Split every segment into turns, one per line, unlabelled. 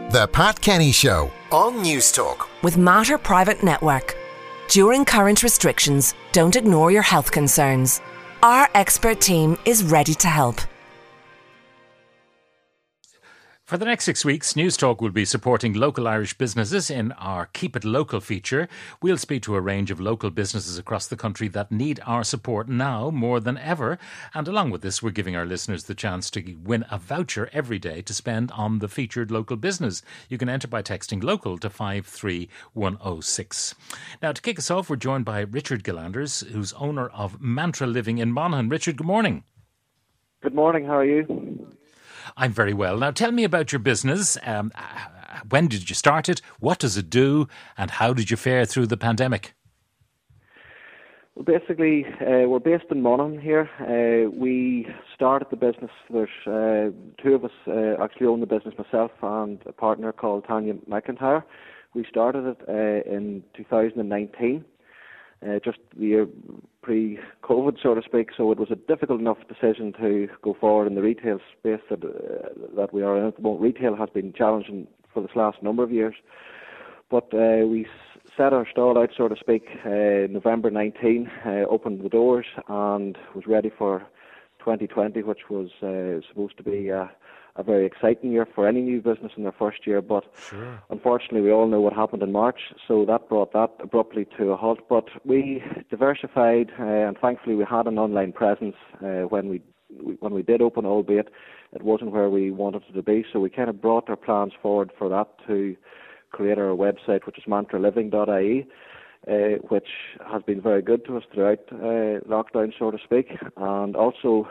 The Pat Kenny Show on News Talk.
With Mater Private Network. During current restrictions, don't ignore your health concerns. Our expert team is ready to help.
For the next 6 weeks, News Talk will be supporting local Irish businesses in our Keep It Local feature. We'll speak to a range of local businesses across the country that need our support now more than ever. And along with this, we're giving our listeners the chance to win a voucher every day to spend on the featured local business. You can enter by texting local to 53106. Now, to kick us off, we're joined by Richard Gillanders, who's owner of Mantra Living in Monaghan. Richard, good morning.
Good morning. How are you?
I'm very well. Now, tell me about your business. When did you start it? What does it do? And how did you fare through the pandemic?
Well, basically, we're based in Monaghan here. We started the business. There's two of us actually own the business, myself and a partner called Tanya McIntyre. We started it in 2019. Just the year pre-COVID, so to speak. So it was a difficult enough decision to go forward in the retail space that we are in at the moment. Retail has been challenging for this last number of years. But we set our stall out, so to speak, November 19, opened the doors and was ready for 2020, which was supposed to be a very exciting year for any new business in their first year, but sure. Unfortunately we all know what happened in March, so that brought that abruptly to a halt. But we diversified, and thankfully we had an online presence when we did open, albeit it wasn't where we wanted it to be, so we kind of brought our plans forward for that to create our website, which is mantraliving.ie. Which has been very good to us throughout lockdown, so to speak. And also,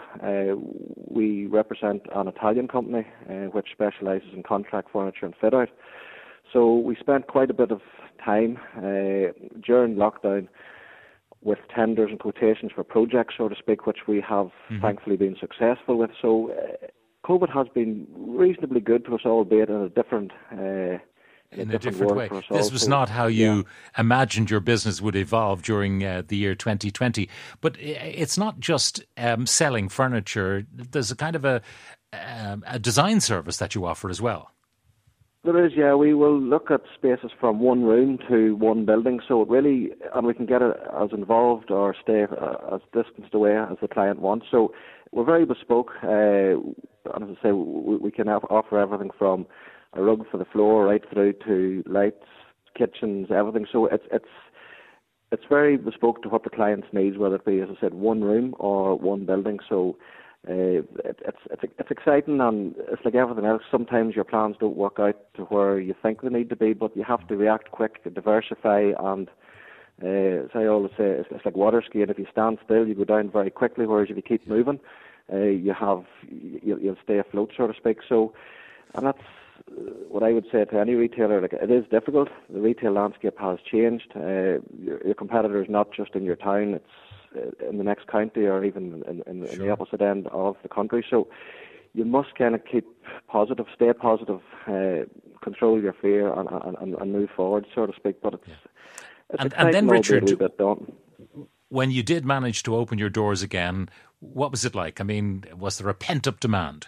we represent an Italian company which specialises in contract furniture and fit-out. So we spent quite a bit of time during lockdown with tenders and quotations for projects, so to speak, which we have thankfully been successful with. So COVID has been reasonably good to us, albeit in a different
in a different way. This was not how you imagined your business would evolve during the year 2020. But it's not just selling furniture. There's a kind of a design service that you offer as well.
There is, yeah. We will look at spaces from one room to one building. So it really, and we can get it as involved or stay as distanced away as the client wants. So we're very bespoke. And as I say, we can offer everything from a rug for the floor right through to lights, kitchens, everything. So it's very bespoke to what the client's needs, whether it be, as I said, one room or one building. So it's exciting, and it's like everything else. Sometimes your plans don't work out to where you think they need to be, but you have to react quick, diversify, and as I always say, it's like water skiing. If you stand still, you go down very quickly, whereas if you keep moving, you'll stay afloat, so to speak. So, and that's what I would say to any retailer. Like, it is difficult. The retail landscape has changed. Your competitor is not just in your town; it's in the next county or even in the opposite end of the country. So you must kind of keep positive, stay positive, control your fear, and move forward, so to speak. But it's
and then, Richard,
a bit daunting.
When you did manage to open your doors again, what was it like? I mean, was there a pent-up demand?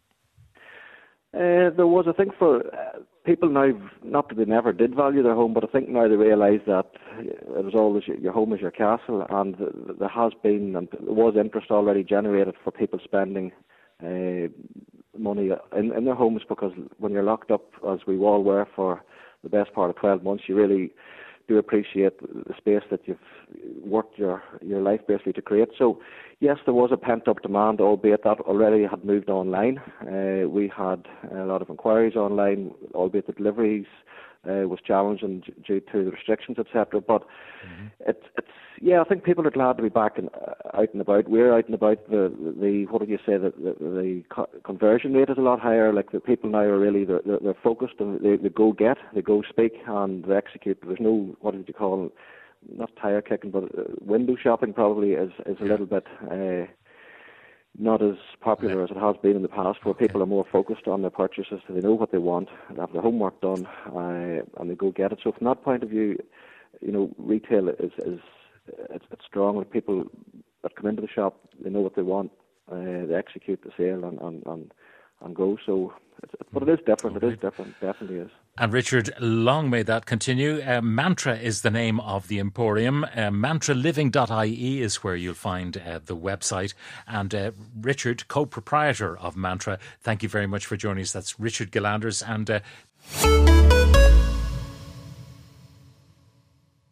There was, I think, for people now, not that they never did value their home, but I think now they realise that it was always your home is your castle, and there has been, and there was interest already generated for people spending money in their homes, because when you're locked up, as we all were for the best part of 12 months, you really do appreciate the space that you've worked your life basically to create. So yes, there was a pent-up demand, albeit that already had moved online. We had a lot of inquiries online, albeit the deliveries was challenging due to the restrictions, etc. But I think people are glad to be back and out and about. We're out and about. The what would you say, the conversion rate is a lot higher. Like, the people now are really they're focused, and they go speak, and they execute. There's no, what did you call, not tire kicking, but window shopping probably is a little bit not as popular as it has been in the past, where people are more focused on their purchases, so they know what they want, they have their homework done, and they go get it. So from that point of view, retail is it's strong. With people that come into the shop, they know what they want, they execute the sale, and go. So, but it is different. It is different. Definitely is.
And Richard, long may that continue. Mantra is the name of the Emporium. Mantraliving.ie is where you'll find the website. And Richard, co-proprietor of Mantra, thank you very much for joining us. That's Richard Gillanders. And